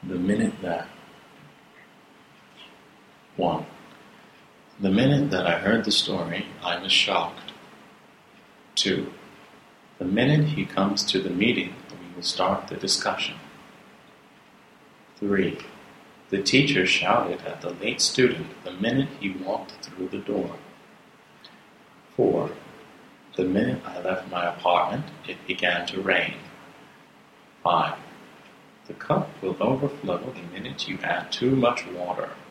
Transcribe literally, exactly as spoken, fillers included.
The minute that one. The minute that I heard the story, I was shocked. Two. The minute he comes to the meeting, we will start the discussion. Three. The teacher shouted at the late student the minute he walked through the door. Four. The minute I left my apartment, it began to rain. Five. The cup will overflow the minute you add too much water.